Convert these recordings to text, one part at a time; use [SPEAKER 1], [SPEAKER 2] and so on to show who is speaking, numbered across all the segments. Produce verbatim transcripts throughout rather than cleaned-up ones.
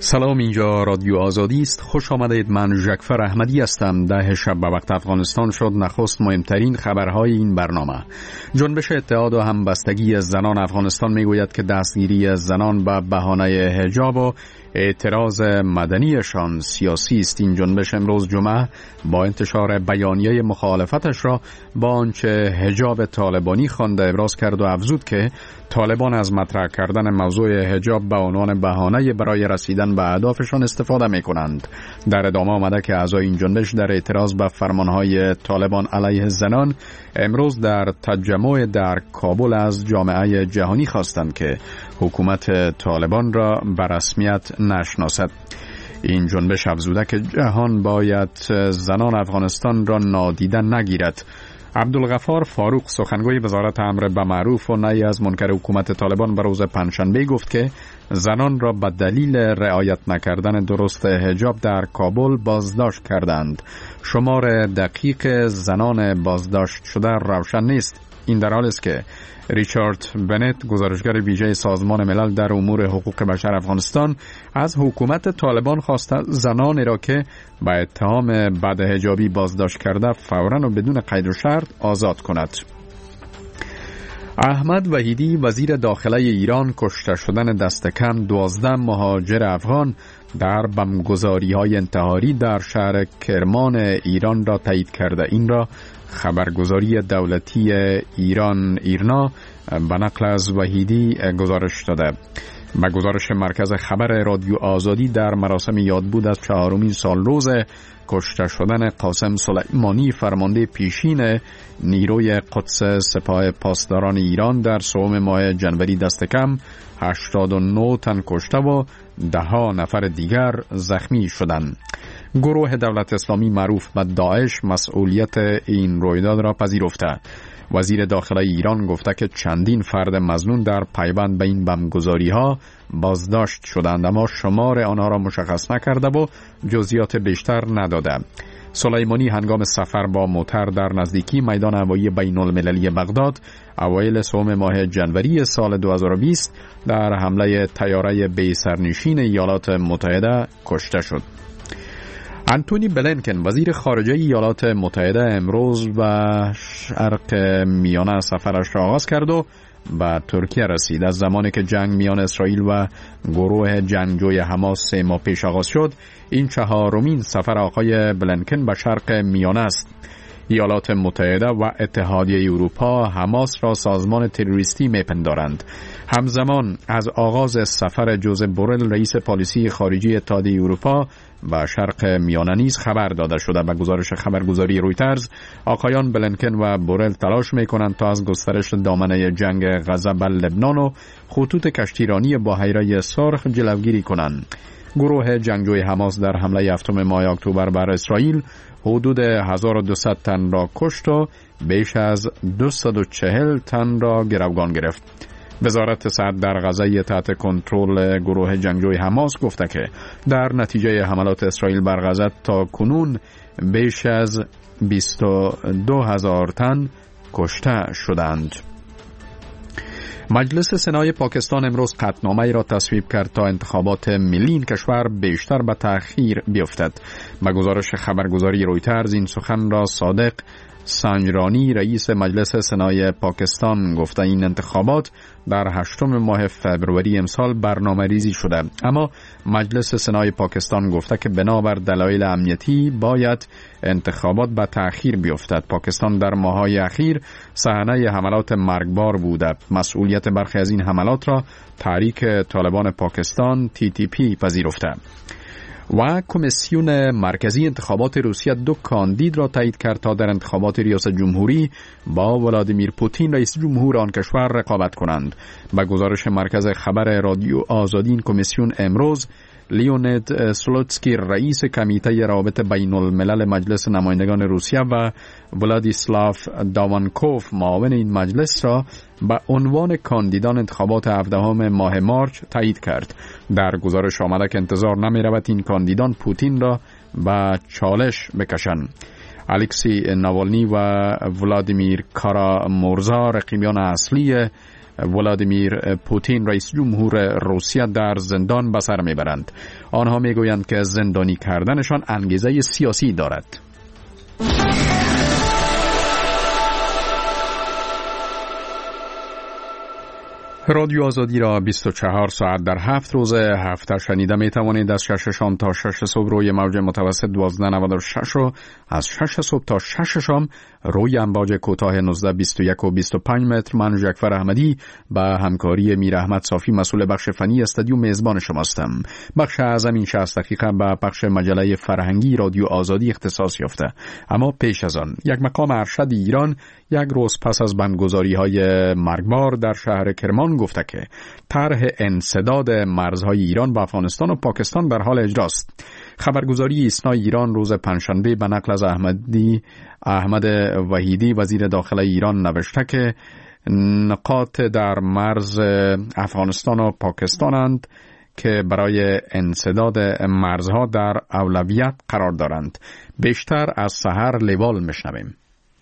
[SPEAKER 1] سلام، اینجا رادیو آزادی است. خوش آمدید. من ژکفر احمدی هستم. ده شب به وقت افغانستان شد. نخست مهمترین خبرهای این برنامه. جنبش اتحاد و همبستگی زنان افغانستان میگوید که دستگیری زنان به بهانه حجاب و اعتراض مدنیشان سیاسی است. این جنبش امروز جمعه با انتشار بیانیه مخالفتش را با آنچه حجاب طالبانی خوانده ابراز کرد و افزود که طالبان از مطرح کردن موضوع حجاب به عنوان بهانه برای رسیدن به اهدافشان استفاده می کنند. در ادامه آمده که اعضای این جنبش در اعتراض به فرمانهای طالبان علیه زنان امروز در تجمع در کابل از جامعه جهانی خواستند که حکومت طالبان را به رسمیت نشناسد. این جنبش افزوده که جهان باید زنان افغانستان را نادیده نگیرد. عبدالغفار فاروق، سخنگوی وزارت امر به معروف و نهی از منکر حکومت طالبان، به روز پنجشنبه گفت که زنان را به دلیل رعایت نکردن درست حجاب در کابل بازداشت کردند. شمار دقیق زنان بازداشت شده روشن نیست. این در حالی است که ریچارد بنت، گزارشگر ویژه سازمان ملل در امور حقوق بشر افغانستان، از حکومت طالبان خواسته زنانی را که به اتهام بدحجابی بازداشت کرده فوراً و بدون قید و شرط آزاد کند. احمد وحیدی، وزیر داخله ایران، کشته شدن دست کم دوازده مهاجر افغان در بمبگذاری‌های انتحاری در شهر کرمان ایران را تایید کرده. این را خبرگزاری دولتی ایران ایرنا به نقل از وحیدی گزارش داده. به گزارش مرکز خبر رادیو آزادی، در مراسم یادبود از چهارمین سالروز کشته شدن قاسم سلیمانی، فرمانده پیشین نیروی قدس سپاه پاسداران ایران، در سوم ماه جنوری دست کم هشتاد و نه تن کشته و ده ها نفر دیگر زخمی شدند. گروه دولت اسلامی معروف به داعش مسئولیت این رویداد را پذیرفته. وزیر داخله ایران گفته که چندین فرد مظنون در پیوند به این بمبگذاری ها بازداشت شدند، اما شمار آنها را مشخص نکرده و جزئیات بیشتر نداده. سلیمانی هنگام سفر با موتر در نزدیکی میدان هوایی بین المللی بغداد اوایل سوم ماه جنوری سال دو هزار و بیست در حمله طیاره بی سرنشین ایالات متحده کشته شد. انتونی بلینکن، وزیر خارجه ایالات متحده، امروز به شرق میانه سفرش را آغاز کرد و به ترکیه رسید. از زمانی که جنگ میان اسرائیل و گروه جنگجوی حماس سه ماه پیش آغاز شد، این چهارمین سفر آقای بلینکن به شرق میانه است. ایالات متحده و اتحادیه اروپا حماس را سازمان تروریستی میپندارند. همزمان از آغاز سفر جوزپ بورل، رئیس پالیسی خارجی اتحادیه اروپا، به شرق میانه نیز خبر داده شده. به گزارش خبرگزاری رویترز، آقایان بلینکن و بورل تلاش میکنند تا از گسترش دامنه جنگ غزه بر لبنان و خطوط کشتیرانی بحیره سرخ جلوگیری کنند. گروه جنگجوی حماس در حمله هفتم ماه اکتبر بر اسرائیل حدود هزار و دویست تن را کشت و بیش از دویست و چهل تن را گروگان گرفت. وزارت صحت در غزه تحت کنترل گروه جنگجوی حماس گفته که در نتیجه حملات اسرائیل بر غزه تا کنون بیش از بیست و دو هزار تن کشته شدند. مجلس سنای پاکستان امروز قطعنامه‌ای را تصویب کرد تا انتخابات ملی این کشور بیشتر به تأخیر بیفتد. به گزارش خبرگزاری رویترز، این سخن را صادق سنجرانی، رئیس مجلس سنای پاکستان، گفته این انتخابات در هشتم ماه فوریه امسال برنامه ریزی شده، اما مجلس سنای پاکستان گفته که بنابر دلایل امنیتی باید انتخابات به تأخیر بیفتد. پاکستان در ماه‌های اخیر صحنه حملات مرگبار بوده. مسئولیت برخی از این حملات را تحریک طالبان پاکستان تی تی پی پذیرفته. و کمیسیون مرکزی انتخابات روسیه دو کاندید را تایید کرد تا در انتخابات ریاست جمهوری با ولادیمیر پوتین رئیس جمهور آن کشور رقابت کنند. به گزارش مرکز خبر رادیو آزادی، این کمیسیون امروز لیونید سلوتسکی، رئیس کمیته روابط بین الملل مجلس نمایندگان روسیه، و ولادیسلاف داوانکوف، معاون این مجلس، را به عنوان کاندیدان انتخابات هفدهم ماه مارچ تایید کرد. در گزارش آمده که انتظار نمی رود این کاندیدان پوتین را به چالش بکشند. الکسی ناوالنی و ولادیمیر کارامورزا، رقیبان اصلی ولادیمیر پوتین رئیس جمهور روسیه در زندان به سر میبرند. آنها میگویند که زندانی کردنشان انگیزه سیاسی دارد. رادیو آزادی را بیست و چهار ساعت در هفت روز هفته شنیده می توانید. از شش شام تا شش صبح روی موج متوسط دوازده نود و شش و از شش صبح تا شش شام روی امواج کوتاه نوزده بیست و یک و بیست و پنج متر. من جعفر احمدی با همکاری میر احمد صافی مسئول بخش فنی استودیو میزبان شماستم. بخش اعظم این شصت دقیقه به بخش مجله فرهنگی رادیو آزادی اختصاص یافته. اما پیش از آن یک مقام ارشد ایران یک روز پس از بمبگذاری‌های مرگبار در شهر کرمان گفته که طرح انسداد مرزهای ایران با افغانستان و پاکستان در حال اجراست. خبرگزاری ایسنا ایران روز پنجشنبه به نقل از احمدی احمد وحیدی وزیر داخله ایران نوشته که نقاط در مرز افغانستان و پاکستانند که برای انسداد مرزها در اولویت قرار دارند. بیشتر از سحر لیوال میشنویم.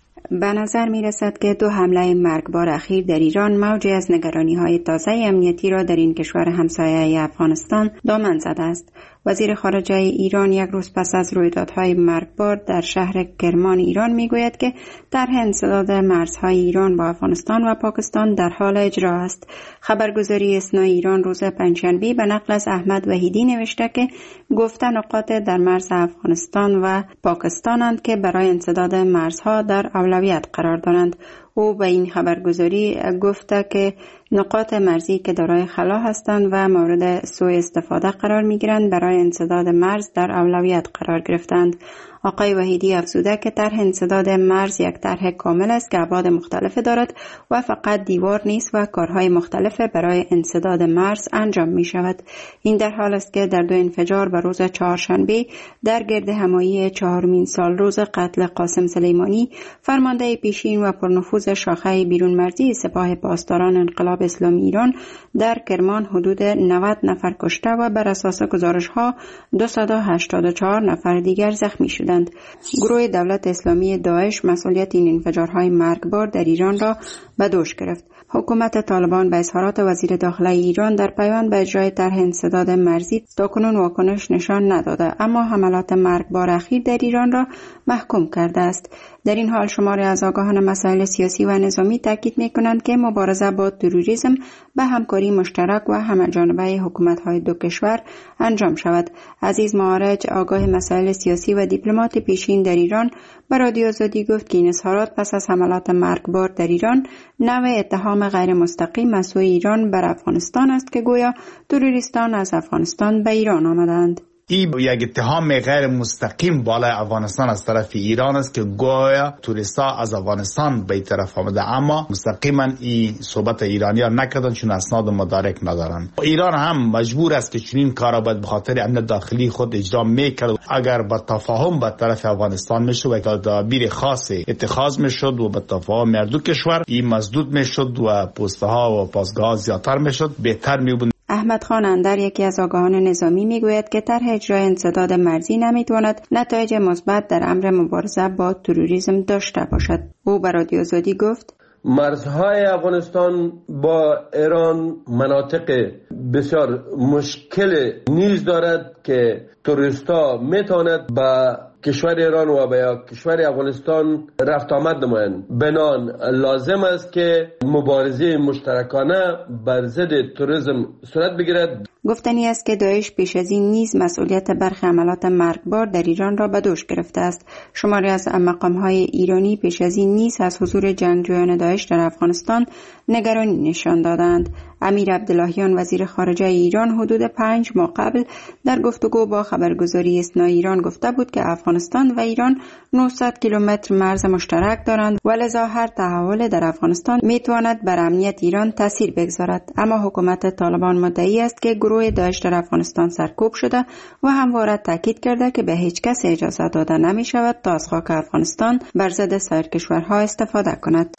[SPEAKER 2] به نظر می رسد که دو حمله مرگبار اخیر در ایران موجی از نگرانی‌های تازه امنیتی را در این کشور همسایه افغانستان دامن زده است. وزیر خارجه ایران یک روز پس از رویدادهای مرگبار در شهر کرمان ایران میگوید که طرح انسداد مرزهای ایران با افغانستان و پاکستان در حال اجرا است. خبرگزاری اسنا ایران روز پنجشنبه به نقل از احمد وحیدی نوشته که گفته نقاط در مرز افغانستان و پاکستانند که برای انسداد مرزها در اولویت قرار دارند. او به این خبرگزاری گفته که نقاط مرزی که دارای خلا هستند و مورد سوء استفاده قرار می گیرند برای انسداد مرز در اولویت قرار گرفتند. آقای وحیدی افزوده که طرح انسداد مرز یک طرح کامل است که ابعاد مختلف دارد و فقط دیوار نیست و کارهای مختلف برای انسداد مرز انجام می شود. این در حال است که در دو انفجار به روز چهارشنبه در گرد همایی چهارمین سال روز قتل قاسم سلیمانی فرمانده پیشین و پرنفوذ شاخه بیرون مرزی سپاه پاسداران انقلاب اسلامی ایران در کرمان حدود نود نفر کشته و بر اساس گزارش‌ها دویست و هشتاد و چهار نفر دیگر زخمی شدند. گروه دولت اسلامی داعش مسئولیت این انفجارهای مرگبار در ایران را به دوش گرفت. حکومت طالبان به اظهارات وزیر داخله ایران در پیوند به اجرای طرح انسداد مرزی تاکنون واکنش نشان نداده، اما حملات مرگبار اخیر در ایران را محکوم کرده است. در این حال شماری از آگاهان مسائل سیاسی و نظامی تاکید می‌کنند که مبارزه با تروریسم به همکاری مشترک و همه‌جانبه حکومت‌های دو کشور انجام شود. عزیز معارج آگاه مسائل سیاسی و دیپلمات پیشین در ایران به رادیو آزادی گفت که این اظهارات پس از حملات مرگبار در ایران نوع اتهام غیر مستقیم از سوی ایران بر افغانستان است که گویا تروریستان از افغانستان به ایران آمدند.
[SPEAKER 3] این یک اتهام غیر مستقیم بالای افغانستان از طرف ایران است که گویا توریستا از افغانستان به طرف آمده، اما مستقیما این صحبت ایرانی‌ها نکردن چون اسناد مدارک ندارن. ایران هم مجبور است که چنین کارا باید به خاطر امن داخلی خود اجرا میکرد. اگر با تفاهم به طرف افغانستان میشد و تدابیر خاصی اتخاذ میشد و به تفاهم هر دو کشور این مسدود میشد و پوسته ها و پاسگاه زیادتر میشد، بهتر میبود.
[SPEAKER 2] احمد خان اندر یکی از آگاهان نظامی میگوید که طرح اجرای انسداد مرزی نمیتواند نتایج مثبت در امر مبارزه با تروریسم داشته باشد. او به رادیو آزادی گفت:
[SPEAKER 4] مرزهای افغانستان با ایران مناطق بسیار مشکل نیز دارد که توریستا میتواند با کشور ایران و با کشور افغانستان رفت آمد نمایند. بنان لازم است که مبارزه مشترکانه بر ضد تروریسم صورت بگیرد.
[SPEAKER 2] گفتنی است که داعش پیش از این نیز مسئولیت برخی حملات مرگبار در ایران را به دوش گرفته است. شماری از مقام‌های ایرانی پیش از این نیز از حضور جنگجویان داعش در افغانستان نگرانی نشان دادند. امیر عبداللهیان وزیر خارجه ایران حدود پنج ماه قبل در گفتگو با خبرگزاری اسنا ایران گفته بود که افغانستان و ایران نهصد کیلومتر مرز مشترک دارند و لذا هر تحول در افغانستان میتواند بر امنیت ایران تاثیر بگذارد. اما حکومت طالبان مدعی است که گروه داعش در افغانستان سرکوب شده و همواره تاکید کرده که به هیچ کس اجازه داده نمی شود تا از خاک افغانستان بر ضد سایر کشورها استفاده کند.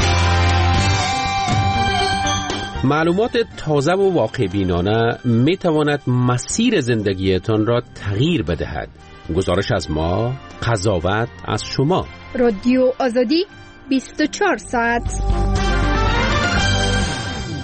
[SPEAKER 5] معلومات تازه و واقع بینانه می تواند مسیر زندگیتان را تغییر بدهد. گزارش از ما، قضاوت از شما.
[SPEAKER 6] رادیو آزادی بیست و چهار ساعت.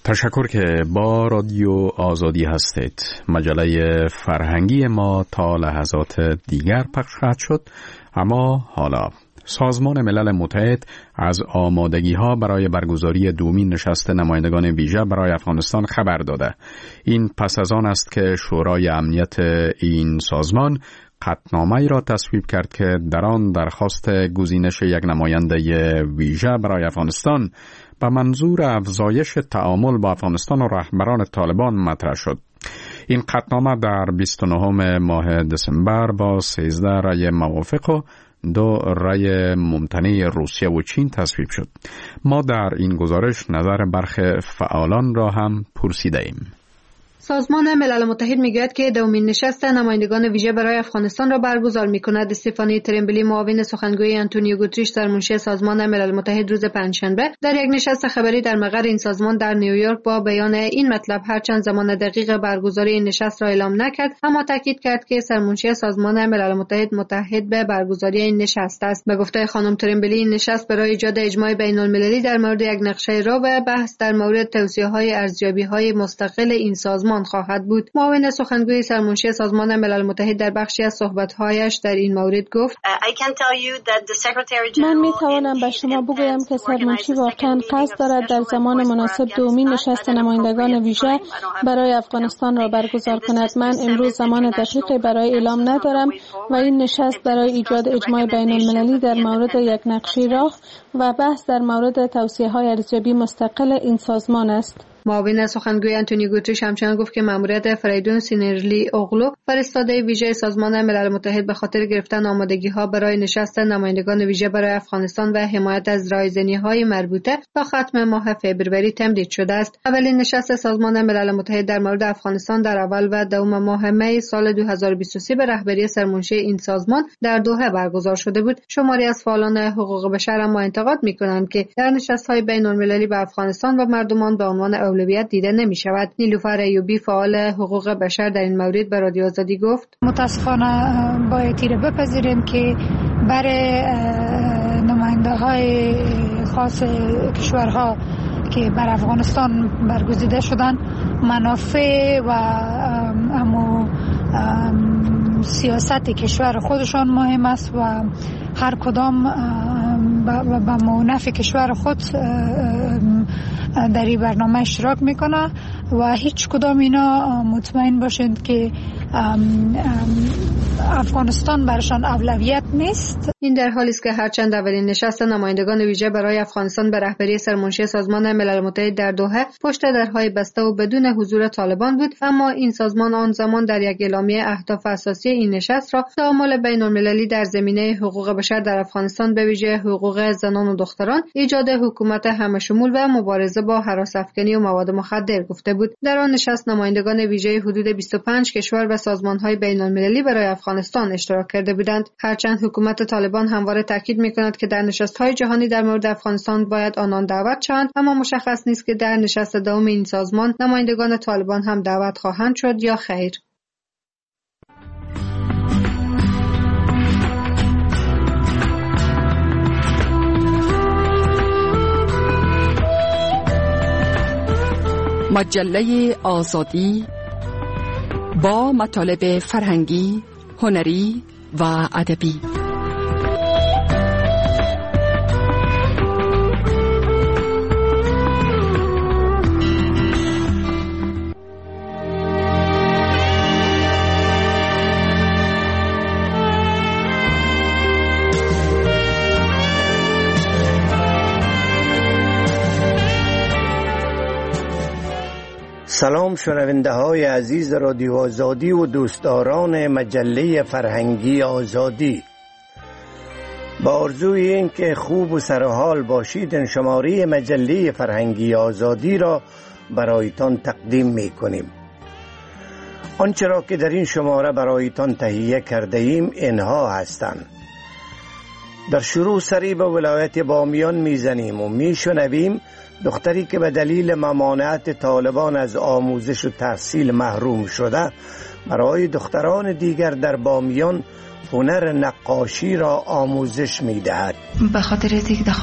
[SPEAKER 1] تشکر که با رادیو آزادی هستید. مجله فرهنگی ما تا لحظات دیگر پخش خواهد شد. اما حالا سازمان ملل متحد از آمادگی ها برای برگزاری دومین نشست نمایندگان ویژه برای افغانستان خبر داده. این پس از آن است که شورای امنیت این سازمان قطعنامه‌ای را تصویب کرد که در آن درخواست گزینش یک نماینده ویژه برای افغانستان به منظور افزایش تعامل با افغانستان و رهبران طالبان مطرح شد. این قطعنامه در بیست و نهم ماه دسامبر با سیزده رأی موافق و دو رأی ممتنع روسیه و چین تصویب شد. ما در این گزارش نظر برخی فعالان را هم پرسیده ایم.
[SPEAKER 6] سازمان ملل متحد میگوید که دومین نشست نمایندگان ویژه برای افغانستان را برگزار میکند. استفانی ترمبلی، معاون سخنگوی آنتونیو گوتریش سرمنشی سازمان ملل متحد، روز پنجشنبه در یک نشست خبری در مقر این سازمان در نیویورک با بیان این مطلب هرچند زمان دقیق برگزاری این نشست را اعلام نکرد، اما تاکید کرد که سرمنشی سازمان ملل متحد متحد به برگزاری این نشست است. به گفته خانم ترمبلی، این نشست برای ایجاد اجماع بین‌المللی در مورد یک نقشه راه و بحث در مورد توصیه‌های ارزیابی‌های مستقل این سازمان خواهد بود. معاون سخنگوی سرمنشی سازمان ملل متحد در بخشی از صحبت‌هایش در این مورد گفت:
[SPEAKER 7] من می توانم به شما بگویم که سرمنشی واقعا قصد دارد در زمان مناسب دومین نشست نمایندگان ویژه برای افغانستان را برگزار کند. من امروز زمان دقیقی برای اعلام ندارم و این نشست برای ایجاد اجماع بین‌المللی در مورد یک نقشه راه و بحث در مورد توصیه‌های ارزیابی مستقل این سازمان است.
[SPEAKER 6] معاون سخنگوی آنتونیو گوتریش همچنین گفت که مأموریت فریدون سینرلی اوغلو، فرستاده ویژه سازمان ملل متحد، به خاطر گرفتن آمادگی‌ها برای نشست نمایندگان ویژه برای افغانستان و حمایت از رایزنی‌های مربوطه تا ختم ماه فوریه تمدید شده است. اولین نشست سازمان ملل متحد در مورد افغانستان در اول و دوم ماه می سال دو هزار و بیست و سه به رهبری سرمنشی این سازمان در دوحه برگزار شده بود. شماری از فعالان حقوق بشر اما انتقاد می‌کنند که در نشست‌های بین‌المللی به افغانستان و مردمان به عنوان اولویت دیده نمی شود. نیلوفر ایوبی، فعال حقوق بشر، در این مورد به رادیو آزادی گفت:
[SPEAKER 8] متاسفانه باید تیر بپذیریم که برای نماینده های خاص کشورها که بر افغانستان برگزیده شدن منافع و امو سیاست کشور خودشان مهم است و هر کدام به منافع کشور خود در این برنامه اشتراک میکنه و هیچ کدام اینا مطمئن باشند که افغانستان برشان اولویت نیست.
[SPEAKER 6] این در حالی است که هرچند اولین نشست نمایندگان ویژه برای افغانستان به رهبری سرمنشی سازمان ملل متحد در دوحه پشت درهای بسته و بدون حضور طالبان بود، اما این سازمان آن زمان در یک اعلامیه اهداف اساسی این نشست را تعامل بین‌المللی در زمینه حقوق بشر در افغانستان، به ویژه حقوق زنان و دختران، ایجاد حکومت همه‌شمول و مبارزه با هراس افکنی و مواد مخدر گفته بود. در آن نشست نمایندگان ویژه حدود بیست و پنج کشور و سازمان‌های بین‌المللی برای افغانستان اشتراک کرده بودند. هرچند حکومت طالبان همواره تاکید می‌کند که در نشست‌های جهانی در مورد افغانستان باید آنان دعوت شوند، اما مشخص نیست که در نشست دوم این سازمان نمایندگان طالبان هم دعوت خواهند شد یا خیر.
[SPEAKER 9] مجله آزادی با مطالب فرهنگی، هنری و ادبی.
[SPEAKER 10] سلام شنونده های عزیز رادیو آزادی و دوستداران مجله فرهنگی آزادی. با آرزوی این که خوب و سرحال باشید، شماره مجله فرهنگی آزادی را برایتان تقدیم می کنیم. آنچه را که در این شماره برایتان تهیه کرده ایم اینها هستند. در شروع سری به ولایت بامیان میزنیم و میشنویم دختری که به دلیل ممانعت طالبان از آموزش و تحصیل محروم شده برای دختران دیگر در بامیان هنر نقاشی را آموزش می‌دهد.
[SPEAKER 11] به خاطر اینکه